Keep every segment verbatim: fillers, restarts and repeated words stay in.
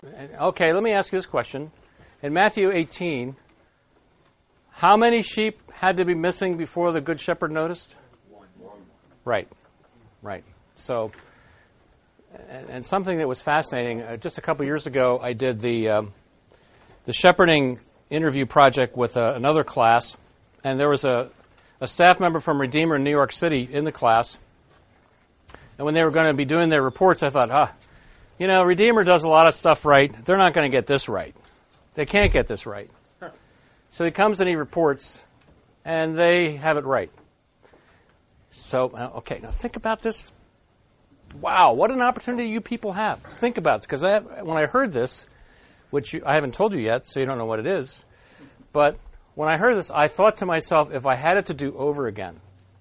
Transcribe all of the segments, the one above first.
Okay, let me ask you this question. In Matthew eighteen, how many sheep had to be missing before the Good Shepherd noticed? One. Right, right. So, and, and something that was fascinating, uh, just a couple years ago, I did the um, the shepherding interview project with uh, another class, and there was a, a staff member from Redeemer in New York City in the class. And when they were going to be doing their reports, I thought, ah, you know, Redeemer does a lot of stuff right. They're not going to get this right. They can't get this right. So he comes and he reports, and they have it right. So, uh, okay, now think about this. Wow, what an opportunity you people have. Think about it, because I when I heard this, which you, I haven't told you yet, so you don't know what it is, but when I heard this, I thought to myself, if I had it to do over again,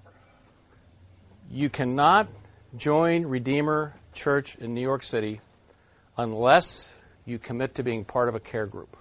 you cannot join Redeemer Church in New York City unless you commit to being part of a care group.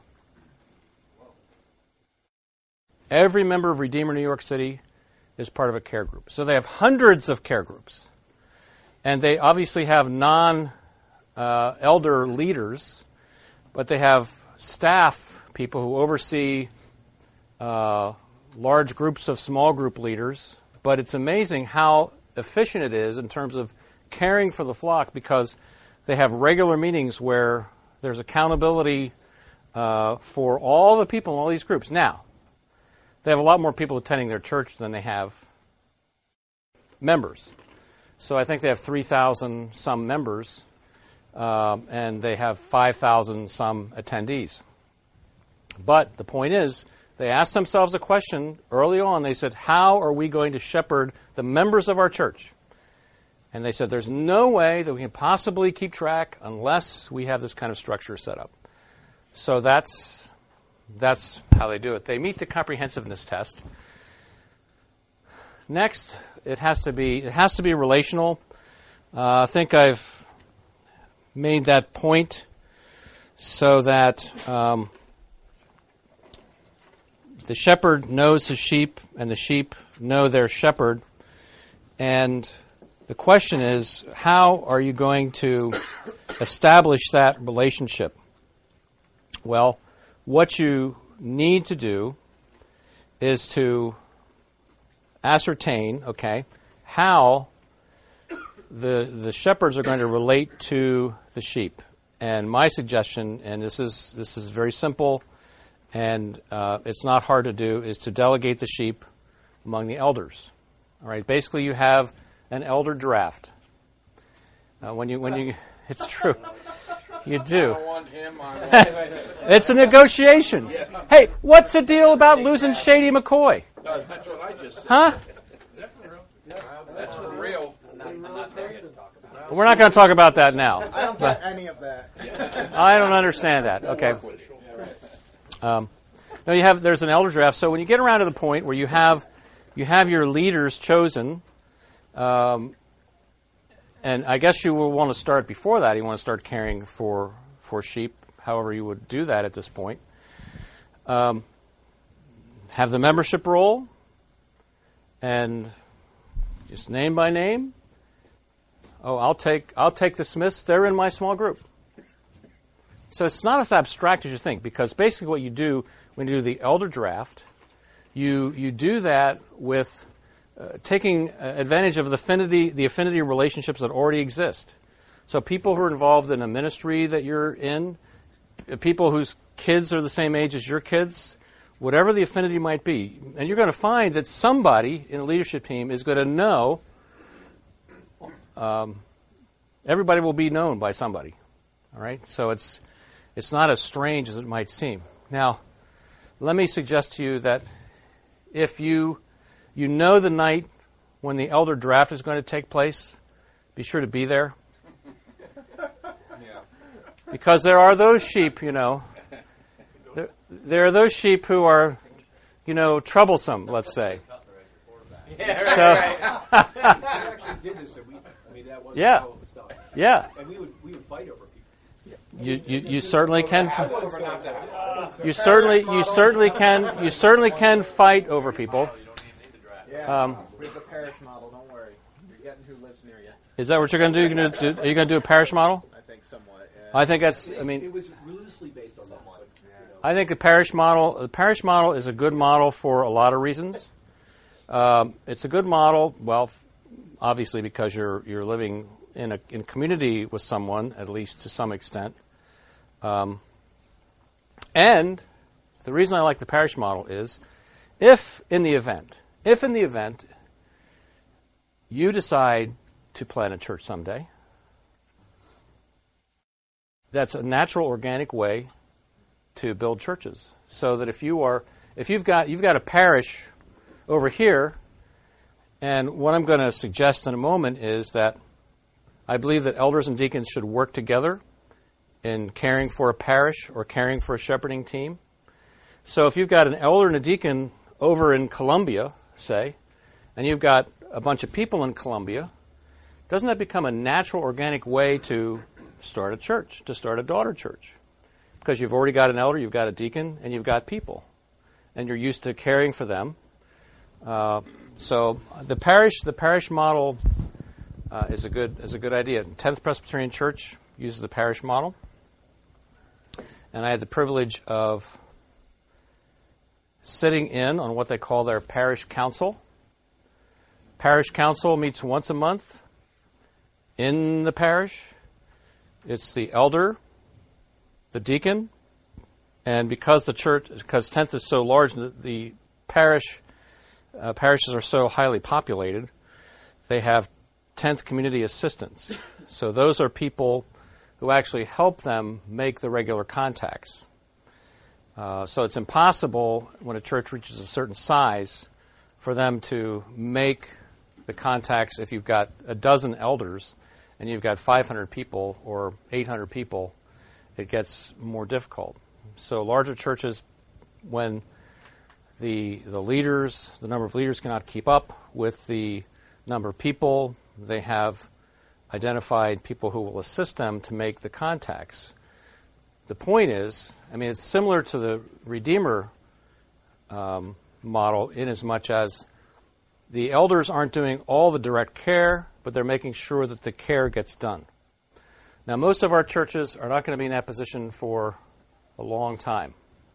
Every member of Redeemer New York City is part of a care group. So they have hundreds of care groups. And they obviously have non-elder uh, leaders, but they have staff people who oversee uh, large groups of small group leaders. But it's amazing how efficient it is in terms of caring for the flock, because they have regular meetings where there's accountability uh, for all the people in all these groups. Now, they have a lot more people attending their church than they have members. So I think they have three thousand some members, um, and they have five thousand some attendees. But the point is, they asked themselves a question early on. They said, how are we going to shepherd the members of our church? And they said, there's no way that we can possibly keep track unless we have this kind of structure set up. So that's that's how they do it. They meet the comprehensiveness test. Next, it has to be it has to be relational. Uh, I think I've made that point so that um, the shepherd knows his sheep and the sheep know their shepherd. And the question is, how are you going to establish that relationship? Well, what you need to do is to ascertain, okay, how the the shepherds are going to relate to the sheep. And my suggestion, and this is this is very simple, and uh, it's not hard to do, is to delegate the sheep among the elders. All right, basically you have an elder draft. Uh, when you when you, it's true. You do. I want him on It's a negotiation. Yeah. Hey, what's the deal about losing Shady McCoy? No, that's what I just said. Huh? Is that for real? Yeah. That's for real. I'm not there yet to talk about We're not going to talk about that now. I don't get any of that. I don't understand that. Okay. Um, no, you have. There's an elder draft. So when you get around to the point where you have you have your leaders chosen, um, and I guess you will want to start before that. You want to start caring for for sheep, however you would do that at this point. Um, have the membership roll, and just name by name. Oh, I'll take I'll take the Smiths. They're in my small group. So it's not as abstract as you think, because basically what you do when you do the elder draft, you you do that with uh, taking advantage of the affinity the affinity relationships that already exist. So people who are involved in a ministry that you're in, people whose kids are the same age as your kids, whatever the affinity might be, and you're going to find that somebody in the leadership team is going to know. Um, everybody will be known by somebody. All right, so it's it's not as strange as it might seem. Now, let me suggest to you that if you you know the night when the elder draft is going to take place, be sure to be there. Yeah. Because there are those sheep, you know, there, there are those sheep who are, you know, troublesome, let's say. Yeah, So, right. We actually did this, and we, I mean, that was Yeah. all the stuff. yeah, And we would we would fight over people. you, you you certainly can. Over not that. You certainly you certainly can you certainly can fight over people. Yeah, Um, we have the parish model. Don't worry, you're getting who lives near you. Is that what you're going to do? You're going to do? Are you going to do a parish model? I think somewhat. Yeah. I think that's. I mean, It was loosely based on that one. I think the parish model. The parish model is a good model for a lot of reasons. Um, it's a good model. Well, obviously because you're you're living in a in community with someone, at least to some extent. Um, and the reason I like the parish model is, if in the event, if in the event you decide to plant a church someday, that's a natural, organic way to build churches. So that if you are, if you've got you've got a parish over here, and what I'm going to suggest in a moment is that I believe that elders and deacons should work together in caring for a parish or caring for a shepherding team. So if you've got an elder and a deacon over in Columbia, say, and you've got a bunch of people in Columbia, doesn't that become a natural, organic way to start a church, to start a daughter church? Because you've already got an elder, you've got a deacon, and you've got people. And you're used to caring for them. Uh, so the parish the parish model uh, is a good is a good idea. tenth Presbyterian Church uses the parish model. And I had the privilege of sitting in on what they call their parish council. Parish council meets once a month in the parish. It's the elder, the deacon, and because the church, because tenth is so large, the, the parish uh, parishes are so highly populated, they have tenth community assistants. So those are people who actually help them make the regular contacts. Uh, so it's impossible when a church reaches a certain size for them to make the contacts if you've got a dozen elders and you've got five hundred people or eight hundred people. It gets more difficult. So larger churches, when the the leaders, the number of leaders cannot keep up with the number of people, they have identified people who will assist them to make the contacts. The point is, I mean, it's similar to the Redeemer um, model in as much as the elders aren't doing all the direct care, but they're making sure that the care gets done. Now, most of our churches are not going to be in that position for a long time.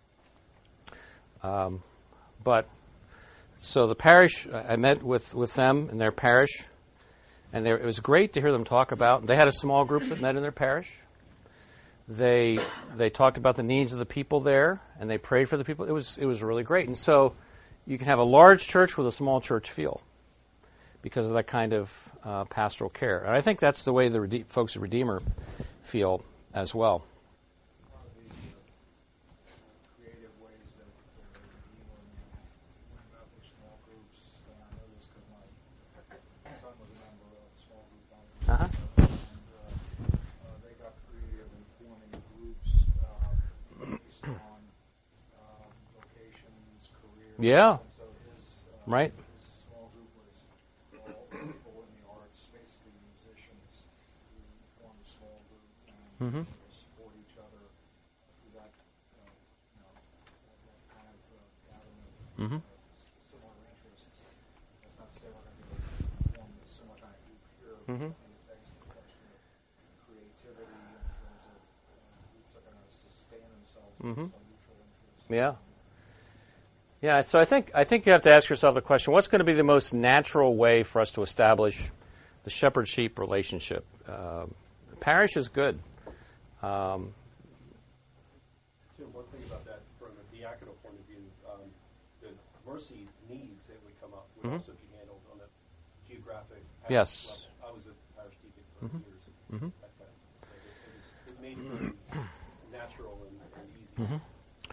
Um, but, so the parish, I met with, with them in their parish, and it was great to hear them talk about, they had a small group that met in their parish. They they talked about the needs of the people there, and they prayed for the people. It was it was really great. And so you can have a large church with a small church feel because of that kind of uh, pastoral care. And I think that's the way the Rede- folks at Redeemer feel as well. One of the uh, creative ways that uh, Redeemer went about their small groups, and I know this because my son was a member of a small group down in Uh-huh. and uh, uh, they got creative in forming groups uh, based on um, vocations, careers. Yeah. And so his, uh, Right. his small group was all people in the arts, basically musicians, who formed a small group and Mm-hmm. they support each other through that, uh, you know, that, that kind of uh, gathering of Mm-hmm. uh, similar interests. That's not to say we're going to form a similar kind of group here. Mm-hmm. I think it begs the question of creativity in terms of uh, groups that are going to sustain themselves Mhm. based on mutual interests. Yeah. Yeah, so I think I think you have to ask yourself the question, what's going to be the most natural way for us to establish the shepherd-sheep relationship? Uh, the parish is good. Um, Jim, one thing about that from a diaconal point of view, um, the mercy needs that would come up would Mhm. also be handled on a geographic Yes. level. I was a parish deacon for Mhm. years Mhm. at that time. So it, it, was, it made it really natural and, and easy. Mhm.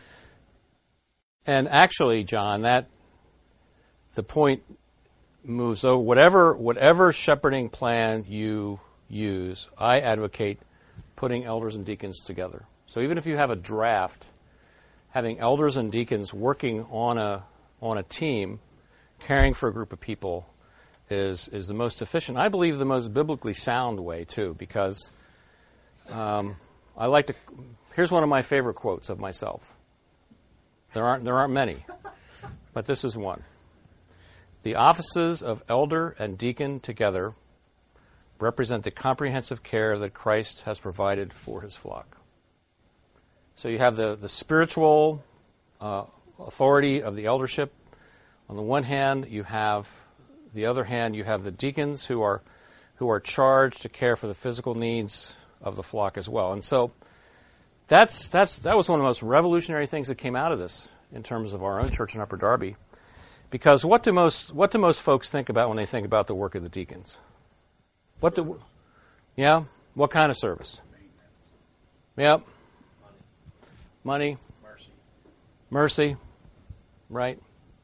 And actually, John, that the point moves over. Whatever whatever shepherding plan you use, I advocate putting elders and deacons together. So even if you have a draft, having elders and deacons working on a on a team, caring for a group of people, is is the most efficient. I believe the most biblically sound way too, because um, I like to. Here's one of my favorite quotes of myself. There aren't there aren't many, but this is one. The offices of elder and deacon together represent the comprehensive care that Christ has provided for his flock. So you have the, the spiritual uh, authority of the eldership. On the one hand, you have the other hand, you have the deacons who are who are charged to care for the physical needs of the flock as well. And so that's that's that was one of the most revolutionary things that came out of this in terms of our own church in Upper Darby. Because what do most what do most folks think about when they think about the work of the deacons? What do yeah? What kind of service? Yep. Money. Mercy. Mercy. Right.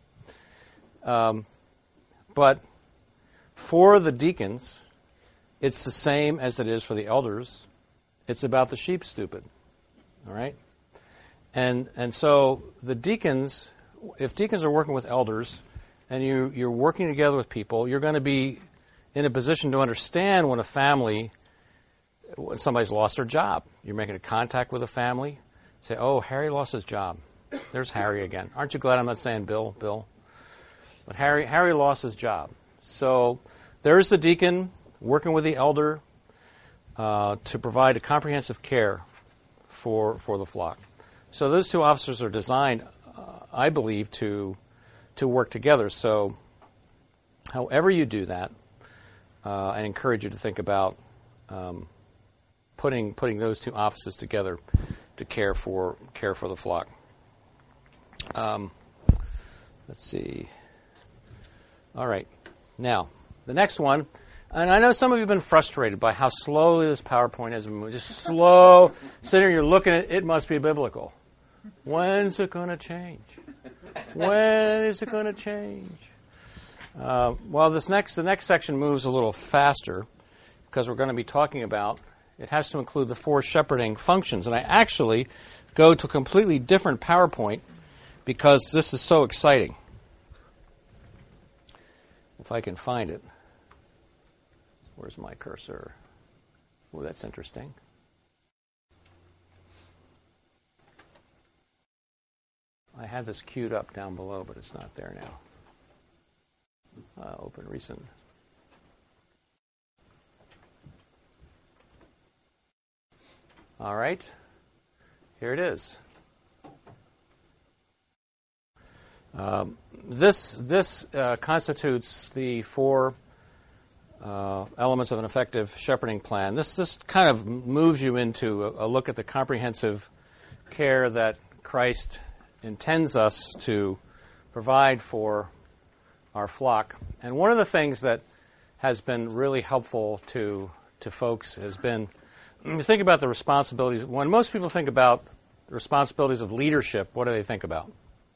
Um, but for the deacons, it's the same as it is for the elders. It's about the sheep, stupid. All right? And and so the deacons, if deacons are working with elders and you, you're working together with people, you're going to be in a position to understand when a family, when somebody's lost their job. You're making a contact with a family. Say, oh, Harry lost his job. There's Harry again. Aren't you glad I'm not saying Bill, Bill? But Harry, Harry lost his job. So there's the deacon working with the elder uh, to provide a comprehensive care for for the flock. So those two officers are designed, uh, I believe, to to work together. So however you do that, uh, I encourage you to think about um, putting putting those two offices together to care for care for the flock. Um, let's see. All right. Now, the next one, and I know some of you have been frustrated by how slowly this PowerPoint has been moving. Just slow. Sitting here, you're looking at it, it must be biblical. When's it going to change? When is it going to change? Uh, well, this next the next section moves a little faster because we're going to be talking about, it has to include the four shepherding functions. And I actually go to a completely different PowerPoint because this is so exciting. If I can find it. Where's my cursor? Oh, that's interesting. I have this queued up down below, but it's not there now. Uh, open recent. All right. Here it is. Um, this this uh, constitutes the four uh, elements of an effective shepherding plan. This this kind of moves you into a, a look at the comprehensive care that Christ intends us to provide for our flock. And one of the things that has been really helpful to to folks has been, when you think about the responsibilities, when most people think about the responsibilities of leadership, what do they think about?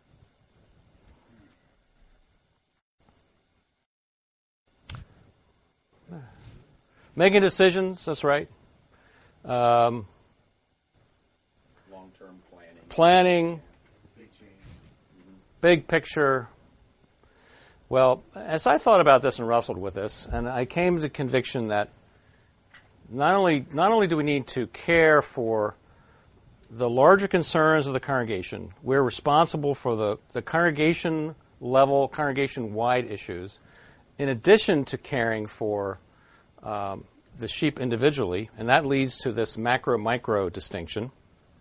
Making decisions, that's right. Um, Long-term planning. Planning, Big change. big picture. Well, as I thought about this and wrestled with this, and I came to the conviction that not only not only do we need to care for the larger concerns of the congregation, we're responsible for the, the congregation level, congregation-wide issues, in addition to caring for um, the sheep individually, and that leads to this macro-micro distinction.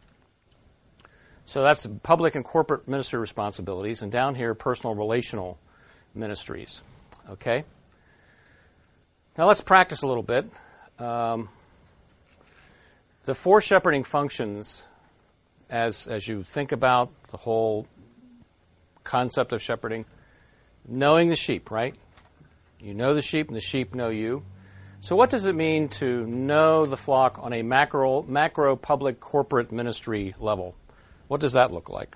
So that's public and corporate ministry responsibilities, and down here, personal relational ministries. Okay? Now let's practice a little bit. Um, the four shepherding functions, as as you think about the whole concept of shepherding, knowing the sheep, right? You know the sheep, and the sheep know you. So what does it mean to know the flock on a macro, macro public corporate ministry level? What does that look like?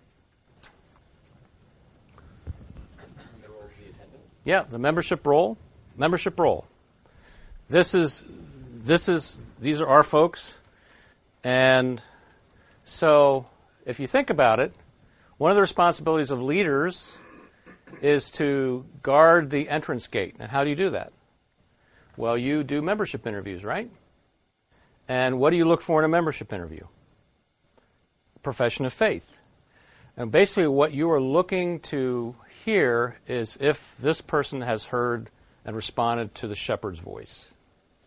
Yeah, the membership role. Membership role. This is, this is, these are our folks. And so if you think about it, one of the responsibilities of leaders is to guard the entrance gate. And how do you do that? Well, you do membership interviews, right? And what do you look for in a membership interview? Profession of faith. And basically what you are looking to hear is if this person has heard and responded to the shepherd's voice.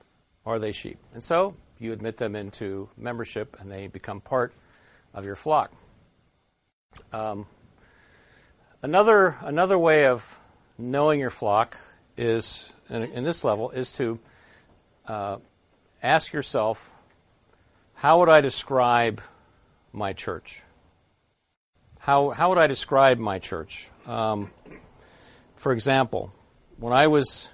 are they sheep? And so you admit them into membership, and they become part of your flock. Um, another another way of knowing your flock is, in, in this level, is to uh, ask yourself, how would I describe my church? How how would I describe my church? Um, for example, when I was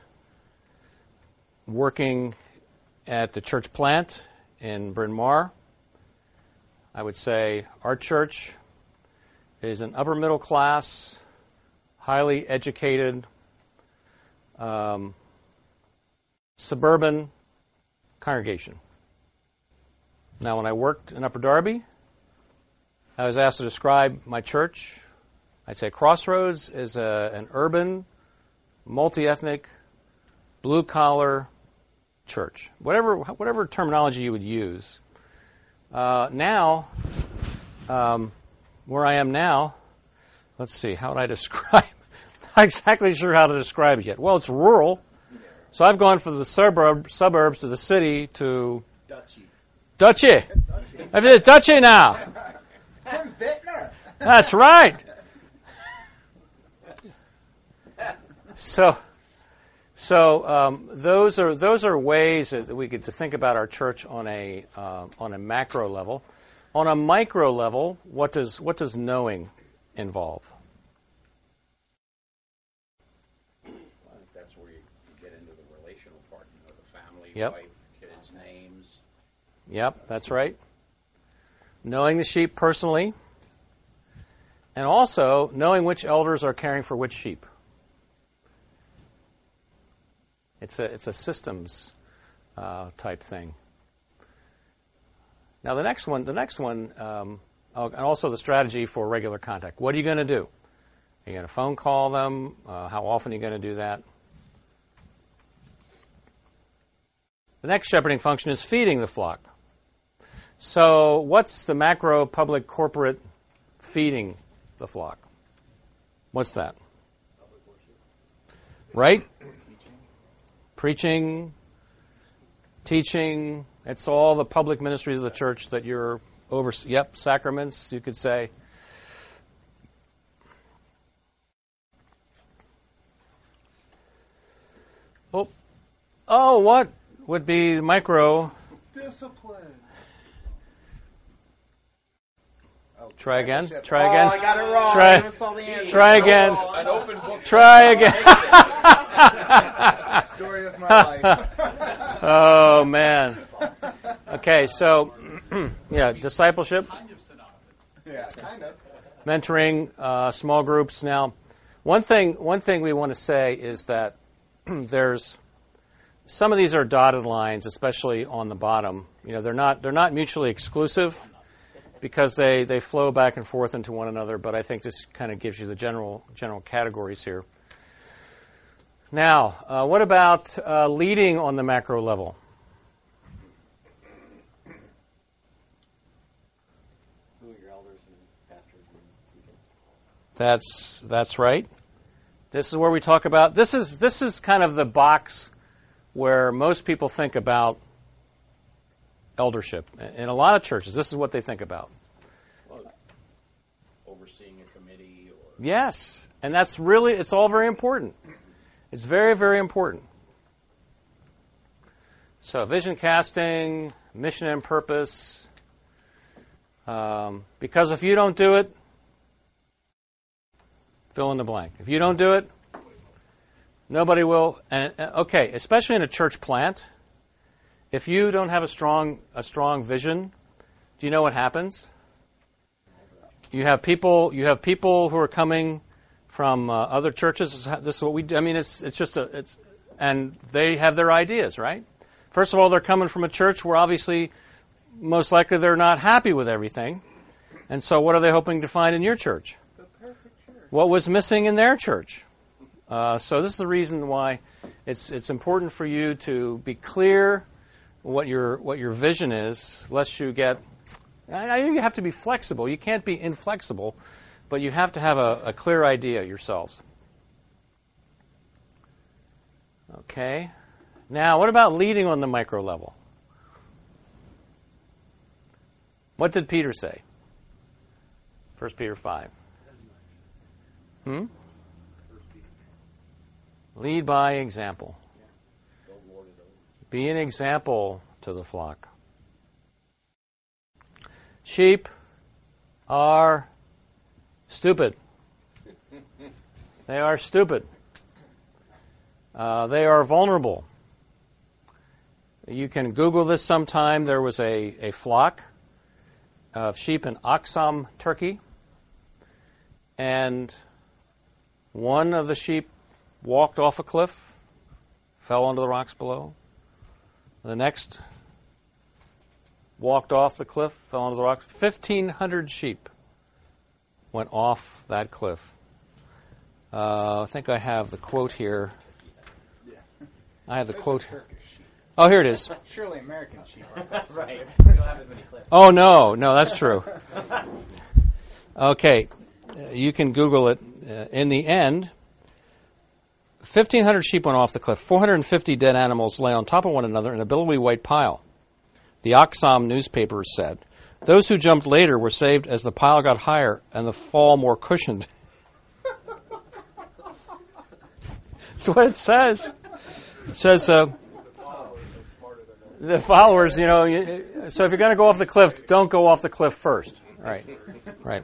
working at the church plant in Bryn Mawr, I would say our church is an upper middle class, highly educated, um, suburban congregation. Now, when I worked in Upper Darby, I was asked to describe my church. I'd say Crossroads is a, an urban, multi-ethnic, blue-collar church. Whatever whatever terminology you would use. Uh, now, um, where I am now, let's see, how would I describe? Not exactly sure how to describe it yet. Well, it's rural, so I've gone from the suburb, suburbs to the city to Dutchy. Dutchy. I mean, it's Dutchy now. Tim Bittner. That's right. So, so um, those are those are ways that we get to think about our church on a uh, on a macro level. On a micro level, what does what does knowing involve? I think that's where you get into the relational part, you know, the family, Yep. wife, kids' names. Yep, that's right. Knowing the sheep personally, and also knowing which elders are caring for which sheep. It's a it's a systems uh, type thing. Now the next one, the next one, um, oh, and also the strategy for regular contact. What are you going to do? Are you going to phone call them? Uh, how often are you going to do that? The next shepherding function is feeding the flock. So what's the macro public corporate feeding the flock? What's that? Right? Preaching, teaching, it's all the public ministries of the church that you're over. Yep, sacraments, you could say. Oh, oh, what would be micro? Discipline. Oh, Try again. discipleship. Try Oh, again. I got it wrong. Try- I never saw the answer. try again. An open book. Try again. Story of my life. Oh, man. Okay, so, yeah, discipleship, Yeah, kind of. mentoring, uh, small groups. Now, one thing, one thing we want to say is that there's some of these are dotted lines, especially on the bottom. You know, they're not they're not mutually exclusive because they, they flow back and forth into one another. But I think this kind of gives you the general general categories here. Now, uh, what about uh, leading on the macro level? Who are your elders and pastors and deacons? That's that's right. This is where we talk about this is this is kind of the box where most people think about eldership. In a lot of churches, this is what they think about. Well, overseeing a committee or Yes, and that's really it's all very important. It's very, very important. So vision casting, mission and purpose. Um, because if you don't do it, fill in the blank. If you don't do it, nobody will. And uh, okay, especially in a church plant, if you don't have a strong a strong vision, do you know what happens? You have people. You have people who are coming from uh, other churches. This is what we do. I mean, it's it's just a it's, and they have their ideas, right? First of all, they're coming from a church where obviously, most likely, they're not happy with everything, and so what are they hoping to find in your church? The perfect church. What was missing in their church? Uh, so this is the reason why it's it's important for you to be clear what your what your vision is, lest you get. I, I you have to be flexible. You can't be inflexible, but you have to have a, a clear idea yourselves. Okay. Now, what about leading on the micro level? What did Peter say? First Peter five. Hmm? Lead by example. Be an example to the flock. Sheep are stupid. They are stupid. Uh, they are vulnerable. You can Google this sometime. There was a, a flock of sheep in Aksum, Turkey. And one of the sheep walked off a cliff, fell onto the rocks below. The next walked off the cliff, fell onto the rocks. fifteen hundred sheep went off that cliff. Uh, I think I have the quote here. I have the quote. Oh, here it is. Surely American sheep. Right. We don't have as many clips. Oh, no. No, that's true. Okay. Uh, you can Google it. Uh, in the end, fifteen hundred sheep went off the cliff. four hundred fifty dead animals lay on top of one another in a billowy white pile. The Aksum newspaper said, those who jumped later were saved as the pile got higher and the fall more cushioned. That's what it says. It says, uh, the followers, you know, you, so if you're going to go off the cliff, don't go off the cliff first. Right, right.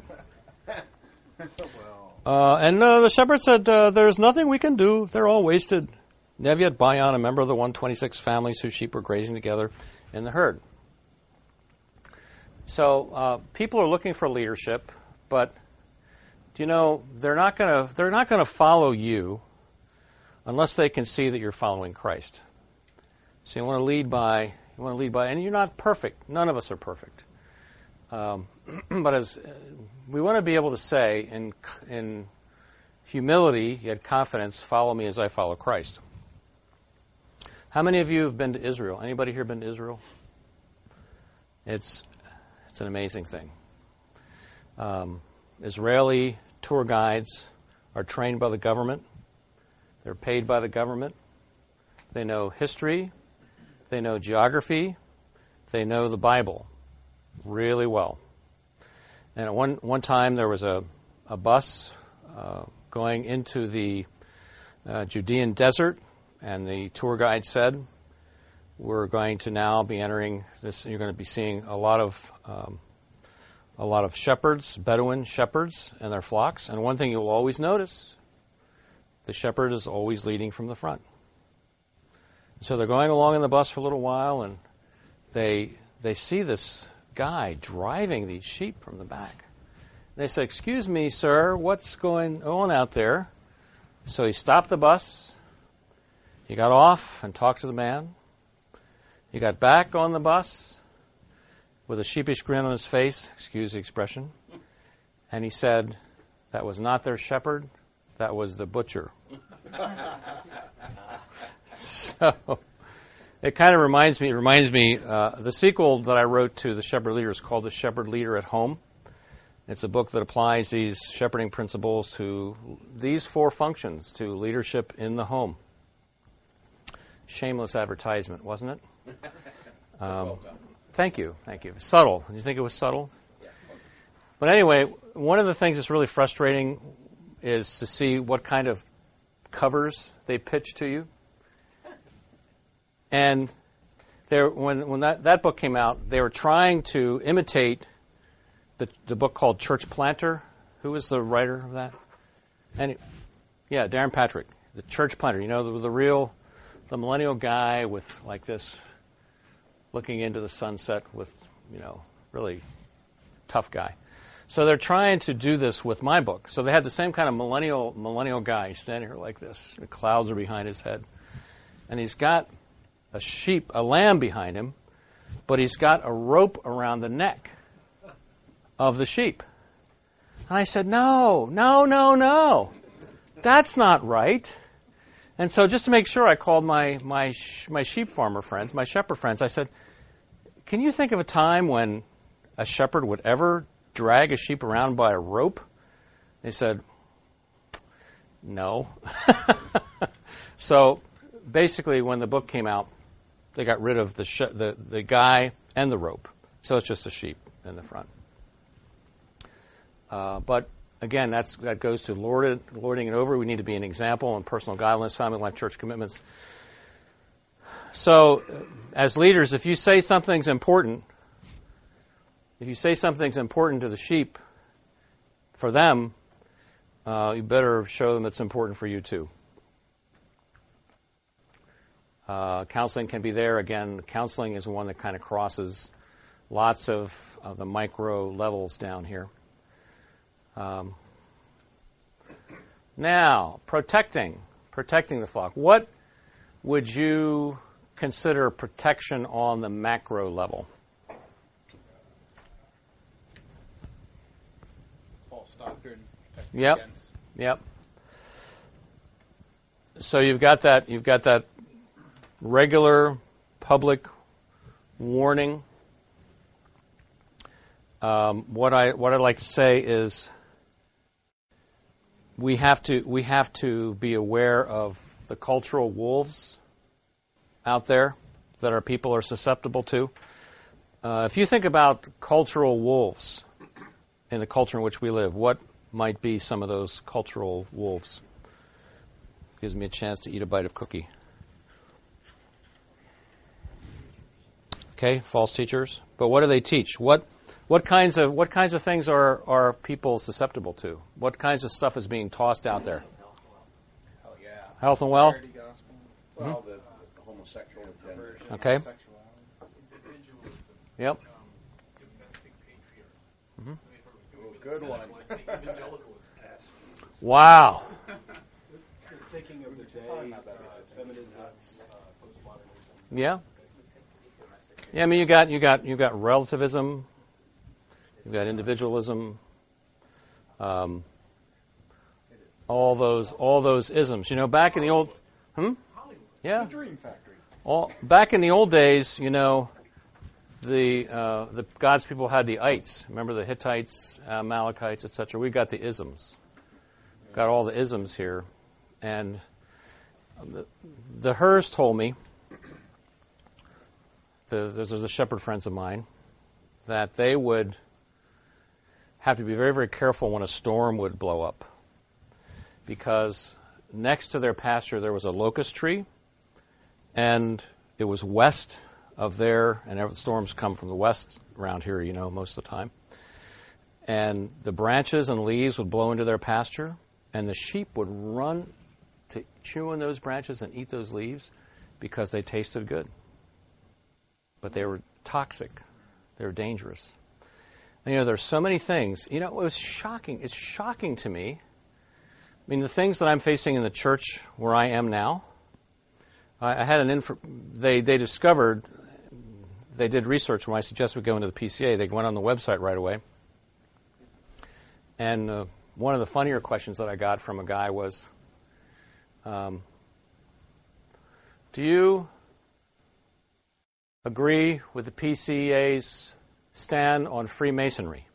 Uh, and uh, the shepherd said, uh, there's nothing we can do. They're all wasted. Neviat Bayan, a member of the one hundred twenty-six families whose sheep were grazing together in the herd. So uh, people are looking for leadership, but you know they're not going to they're not going to follow you unless they can see that you're following Christ. So you want to lead by you want to lead by, and you're not perfect. None of us are perfect. Um, but as uh, we want to be able to say in in humility yet confidence, follow me as I follow Christ. How many of you have been to Israel? Anybody here been to Israel? It's it's an amazing thing. Um, Israeli tour guides are trained by the government. They're paid by the government. They know history. They know geography. They know the Bible really well. And at one one time there was a a bus uh, going into the uh, Judean desert, and the tour guide said, "We're going to now be entering this. You're going to be seeing a lot of um, a lot of shepherds, Bedouin shepherds, and their flocks. And one thing you'll always notice: the shepherd is always leading from the front." So they're going along in the bus for a little while, and they they see this guy driving these sheep from the back. They say, "Excuse me, sir, what's going on out there?" So he stopped the bus. He got off and talked to the man. He got back on the bus with a sheepish grin on his face, excuse the expression, and he said, "That was not their shepherd, that was the butcher." So it kind of reminds me, it reminds me, uh, the sequel that I wrote to The Shepherd Leader is called The Shepherd Leader at Home. It's a book that applies these shepherding principles to these four functions, to leadership in the home. Shameless advertisement, wasn't it? Um, well done. Thank you, thank you. Subtle. Did you think it was subtle? Yeah. But anyway, one of the things that's really frustrating is to see what kind of covers they pitch to you. And there, when when that, that book came out, they were trying to imitate the the book called Church Planter. Who was the writer of that? Any, yeah, Darren Patrick, the Church Planter. You know, the, the real, the millennial guy with like this, looking into the sunset with, you know, really tough guy. So they're trying to do this with my book. So they had the same kind of millennial millennial guy standing here like this. The clouds are behind his head, and he's got a sheep, a lamb behind him, but he's got a rope around the neck of the sheep. And I said, no, no, no, no. That's not right. And so just to make sure, I called my my sh- my sheep farmer friends, my shepherd friends. I said, can you think of a time when a shepherd would ever drag a sheep around by a rope? They said, no. So basically, when the book came out, they got rid of the, sh- the the guy and the rope, so it's just a sheep in the front. Uh, but again, that's that goes to lord it, lording it over. We need to be an example in personal godliness, family life, church commitments. So, as leaders, if you say something's important, if you say something's important to the sheep, for them, uh, you better show them it's important for you too. Uh, counseling can be there. Again, counseling is one that kind of crosses lots of, of the micro levels down here. Um, now, protecting, protecting the flock. What would you consider protection on the macro level? False doctrine. Yep. Against. Yep. So you've got that. You've got that regular public warning. Um, what I what I'd like to say is we have to we have to be aware of the cultural wolves out there that our people are susceptible to. Uh, if you think about cultural wolves in the culture in which we live, what might be some of those cultural wolves? Gives me a chance to eat a bite of cookie. Okay, false teachers. But what do they teach? What what kinds of what kinds of things are, are people susceptible to? What kinds of stuff is being tossed out there? Oh, yeah. Health and wealth? Well, the, the homosexual agenda. Okay. Yep. Mm-hmm. Good one. Wow. Thinking of the day, uh, feminism, uh, postmodernism. Yeah. Yeah, I mean you got you got you got relativism, you've got individualism, um, all those all those isms. You know, back in the old, hmm, yeah, Dream Factory. all back in the old days, you know, the uh, the God's people had the ites. Remember the Hittites, Amalekites, et cetera. We got the isms, got all the isms here, and the, the Hers told me. The, there's, there's a shepherd friends of mine that they would have to be very, very careful when a storm would blow up, because next to their pasture there was a locust tree, and it was west of there, and the storms come from the west around here, you know, most of the time. And the branches and leaves would blow into their pasture, and the sheep would run to chew on those branches and eat those leaves because they tasted good. But they were toxic. They were dangerous. And, you know, there's so many things. You know, it was shocking. It's shocking to me. I mean, the things that I'm facing in the church where I am now, I, I had an inf- they they discovered, they did research when I suggested we go into the P C A. They went on the website right away. And uh, one of the funnier questions that I got from a guy was, um, do you agree with the P C A's stand on Freemasonry?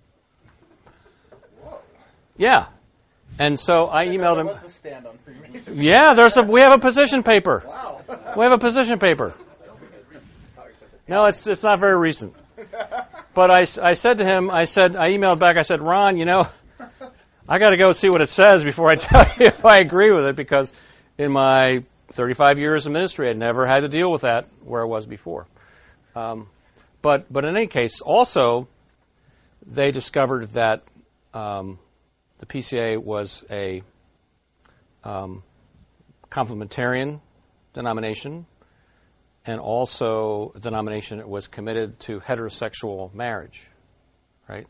Whoa. Yeah. And so I emailed him. What's the stand on Freemasonry? Yeah, there's a we have a position paper. Wow. We have a position paper. No, it's it's not very recent. But I, I said to him, I said I emailed back. I said, Ron, you know, I got to go see what it says before I tell you if I agree with it, because in my thirty-five years of ministry, I'd never had to deal with that where I was before. Um, but but in any case, also, they discovered that um, the P C A was a um, complementarian denomination, and also a denomination that was committed to heterosexual marriage, right?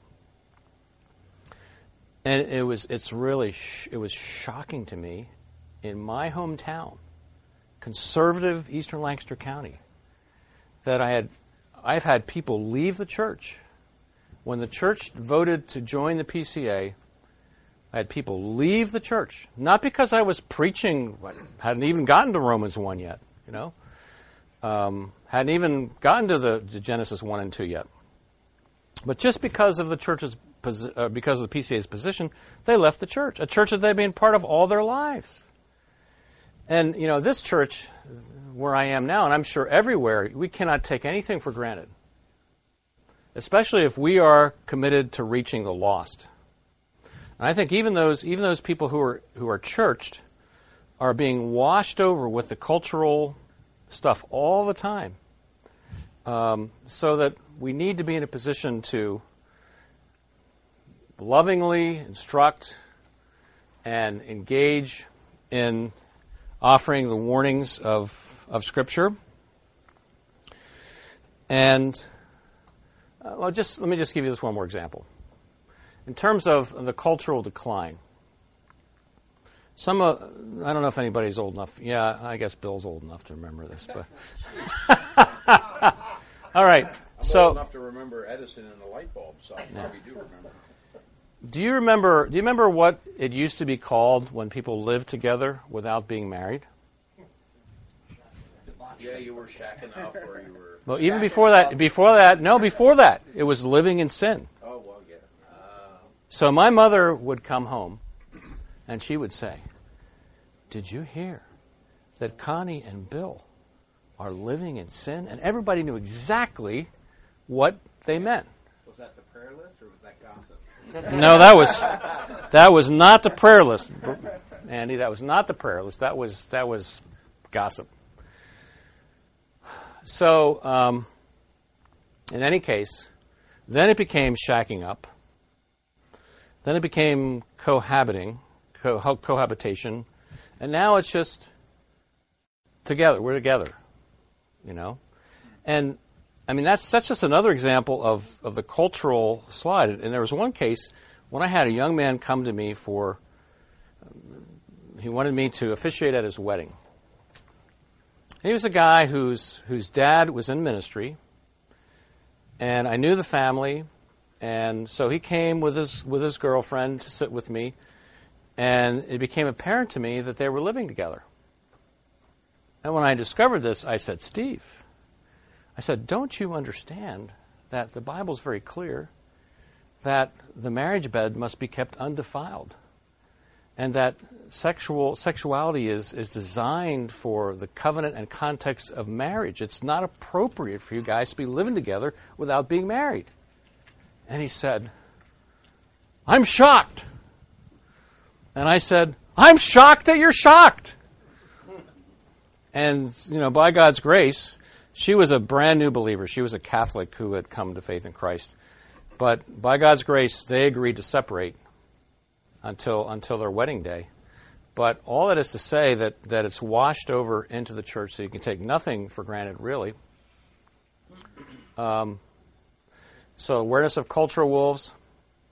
And it was it's really sh- it was shocking to me in my hometown, conservative Eastern Lancaster County, that I had I've had people leave the church. When the church voted to join the P C A, I had people leave the church, not because I was preaching, hadn't even gotten to Romans one yet, you know, um, hadn't even gotten to the to Genesis one and two yet, but just because of the church's uh, because of the P C A's position, they left the church, a church that they'd been part of all their lives. And, you know, this church, where I am now, and I'm sure everywhere, we cannot take anything for granted, especially if we are committed to reaching the lost. And I think even those even those people who are who are churched are being washed over with the cultural stuff all the time, um, so that we need to be in a position to lovingly instruct and engage in offering the warnings of of Scripture. And uh, well, just let me just give you this one more example. In terms of the cultural decline, some uh, I don't know if anybody's old enough. Yeah, I guess Bill's old enough to remember this. But all right, I'm so old enough to remember Edison and the light bulb, so I probably do remember. do you remember? Do you remember what it used to be called when people lived together without being married? Yeah, you were shacking up, or you were. Well, even shacking before that, up. before that, no, before that, it was living in sin. Oh well, yeah. Uh, So my mother would come home, and she would say, "Did you hear that Connie and Bill are living in sin?" And everybody knew exactly what they meant. Was that the prayer list or was that gossip? No, that was that was not the prayer list, Andy. That was not the prayer list. That was that was gossip. So, um, in any case, then it became shacking up. Then it became cohabiting, co- cohabitation, and now it's just together. We're together, you know. And I mean that's that's just another example of, of the cultural slide. And there was one case when I had a young man come to me for he wanted me to officiate at his wedding. He was a guy whose whose dad was in ministry, and I knew the family, and so he came with his with his girlfriend to sit with me, and it became apparent to me that they were living together. And when I discovered this, I said, "Steve," I said, "don't you understand that the Bible's very clear that the marriage bed must be kept undefiled? And that sexual sexuality is, is designed for the covenant and context of marriage. It's not appropriate for you guys to be living together without being married." And he said, "I'm shocked." And I said, "I'm shocked that you're shocked." And, you know, by God's grace, she was a brand new believer. She was a Catholic who had come to faith in Christ. But by God's grace, they agreed to separate until until their wedding day. But all that is to say that, that it's washed over into the church, so you can take nothing for granted, really. Um, so awareness of cultural wolves,